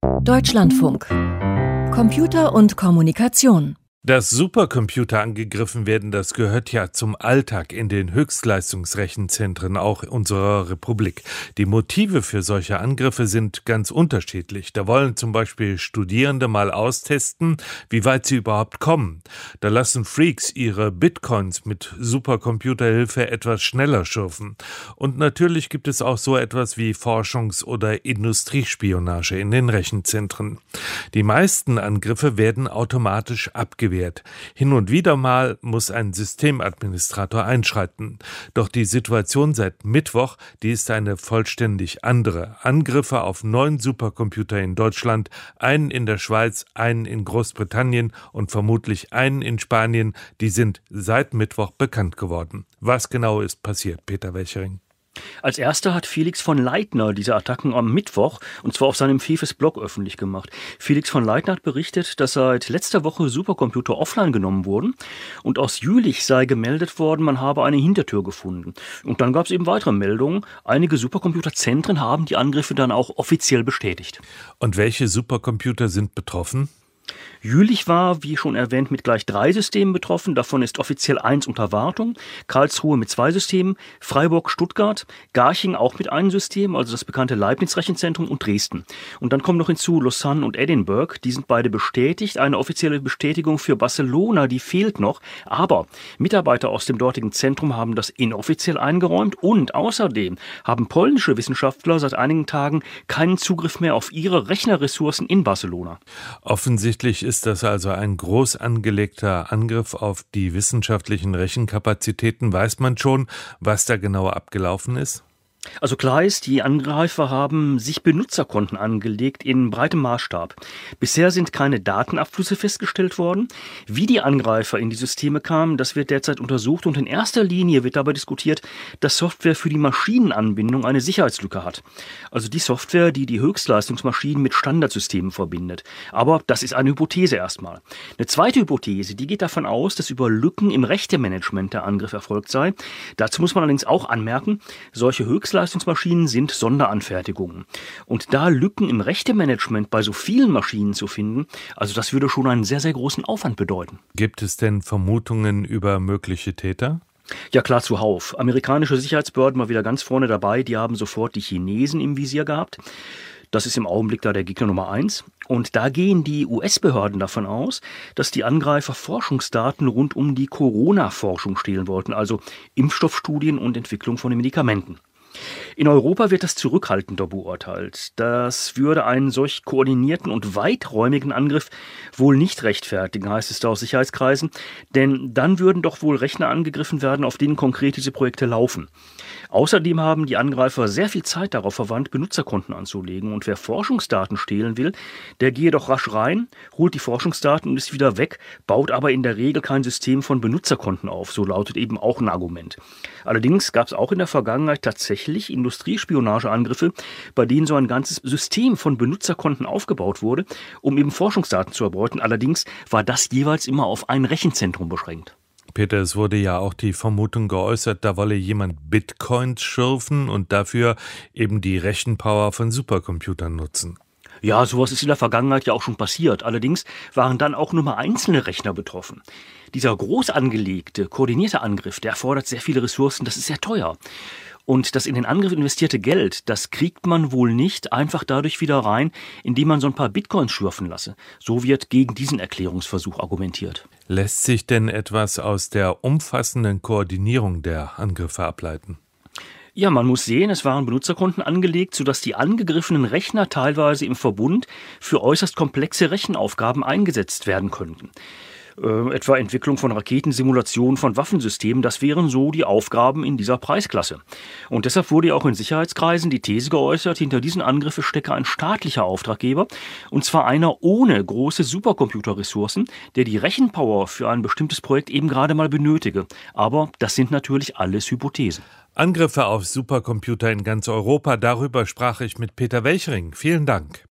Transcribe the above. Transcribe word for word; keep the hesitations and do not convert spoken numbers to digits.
Deutschlandfunk. Computer und Kommunikation. Dass Supercomputer angegriffen werden, das gehört ja zum Alltag in den Höchstleistungsrechenzentren auch unserer Republik. Die Motive für solche Angriffe sind ganz unterschiedlich. Da wollen zum Beispiel Studierende mal austesten, wie weit sie überhaupt kommen. Da lassen Freaks ihre Bitcoins mit Supercomputerhilfe etwas schneller schürfen. Und natürlich gibt es auch so etwas wie Forschungs- oder Industriespionage in den Rechenzentren. Die meisten Angriffe werden automatisch abgewehrt. Hin und wieder mal muss ein Systemadministrator einschreiten. Doch die Situation seit Mittwoch, die ist eine vollständig andere. Angriffe auf neun Supercomputer in Deutschland, einen in der Schweiz, einen in Großbritannien und vermutlich einen in Spanien, die sind seit Mittwoch bekannt geworden. Was genau ist passiert, Peter Welchering? Als erster hat Felix von Leitner diese Attacken am Mittwoch, und zwar auf seinem Fefes-Blog, öffentlich gemacht. Felix von Leitner hat berichtet, dass seit letzter Woche Supercomputer offline genommen wurden und aus Jülich sei gemeldet worden, man habe eine Hintertür gefunden. Und dann gab es eben weitere Meldungen. Einige Supercomputerzentren haben die Angriffe dann auch offiziell bestätigt. Und welche Supercomputer sind betroffen? Jülich war, wie schon erwähnt, mit gleich drei Systemen betroffen. Davon ist offiziell eins unter Wartung. Karlsruhe mit zwei Systemen, Freiburg, Stuttgart, Garching auch mit einem System, also das bekannte Leibniz-Rechenzentrum, und Dresden. Und dann kommen noch hinzu Lausanne und Edinburgh. Die sind beide bestätigt. Eine offizielle Bestätigung für Barcelona, die fehlt noch. Aber Mitarbeiter aus dem dortigen Zentrum haben das inoffiziell eingeräumt. Und außerdem haben polnische Wissenschaftler seit einigen Tagen keinen Zugriff mehr auf ihre Rechnerressourcen in Barcelona. Offensichtlich ist Ist das also ein groß angelegter Angriff auf die wissenschaftlichen Rechenkapazitäten? Weiß man schon, was da genau abgelaufen ist? Also klar ist, die Angreifer haben sich Benutzerkonten angelegt in breitem Maßstab. Bisher sind keine Datenabflüsse festgestellt worden. Wie die Angreifer in die Systeme kamen, das wird derzeit untersucht, und in erster Linie wird dabei diskutiert, dass Software für die Maschinenanbindung eine Sicherheitslücke hat. Also die Software, die die Höchstleistungsmaschinen mit Standardsystemen verbindet. Aber das ist eine Hypothese erstmal. Eine zweite Hypothese, die geht davon aus, dass über Lücken im Rechtemanagement der Angriff erfolgt sei. Dazu muss man allerdings auch anmerken, solche Höchstleistungsmaschinen Leistungsmaschinen sind Sonderanfertigungen. Und da Lücken im Rechtemanagement bei so vielen Maschinen zu finden, also das würde schon einen sehr, sehr großen Aufwand bedeuten. Gibt es denn Vermutungen über mögliche Täter? Ja, klar, zuhauf. Amerikanische Sicherheitsbehörden mal wieder ganz vorne dabei, die haben sofort die Chinesen im Visier gehabt. Das ist im Augenblick da der Gegner Nummer eins. Und da gehen die U S-Behörden davon aus, dass die Angreifer Forschungsdaten rund um die Corona-Forschung stehlen wollten, also Impfstoffstudien und Entwicklung von den Medikamenten. In Europa wird das zurückhaltender beurteilt. Das würde einen solch koordinierten und weiträumigen Angriff wohl nicht rechtfertigen, heißt es da aus Sicherheitskreisen. Denn dann würden doch wohl Rechner angegriffen werden, auf denen konkret diese Projekte laufen. Außerdem haben die Angreifer sehr viel Zeit darauf verwandt, Benutzerkonten anzulegen. Und wer Forschungsdaten stehlen will, der gehe doch rasch rein, holt die Forschungsdaten und ist wieder weg, baut aber in der Regel kein System von Benutzerkonten auf. So lautet eben auch ein Argument. Allerdings gab es auch in der Vergangenheit tatsächlich Industriespionageangriffe, bei denen so ein ganzes System von Benutzerkonten aufgebaut wurde, um eben Forschungsdaten zu erbeuten. Allerdings war das jeweils immer auf ein Rechenzentrum beschränkt. Peter, es wurde ja auch die Vermutung geäußert, da wolle jemand Bitcoins schürfen und dafür eben die Rechenpower von Supercomputern nutzen. Ja, sowas ist in der Vergangenheit ja auch schon passiert. Allerdings waren dann auch nur mal einzelne Rechner betroffen. Dieser groß angelegte, koordinierte Angriff, der erfordert sehr viele Ressourcen, das ist sehr teuer. Und das in den Angriff investierte Geld, das kriegt man wohl nicht einfach dadurch wieder rein, indem man so ein paar Bitcoins schürfen lasse. So wird gegen diesen Erklärungsversuch argumentiert. Lässt sich denn etwas aus der umfassenden Koordinierung der Angriffe ableiten? Ja, man muss sehen, es waren Benutzerkonten angelegt, sodass die angegriffenen Rechner teilweise im Verbund für äußerst komplexe Rechenaufgaben eingesetzt werden könnten. Äh, etwa Entwicklung von Raketen, Simulation von Waffensystemen, das wären so die Aufgaben in dieser Preisklasse. Und deshalb wurde ja auch in Sicherheitskreisen die These geäußert, hinter diesen Angriffen stecke ein staatlicher Auftraggeber, und zwar einer ohne große Supercomputerressourcen, der die Rechenpower für ein bestimmtes Projekt eben gerade mal benötige. Aber das sind natürlich alles Hypothesen. Angriffe auf Supercomputer in ganz Europa, darüber sprach ich mit Peter Welchering. Vielen Dank.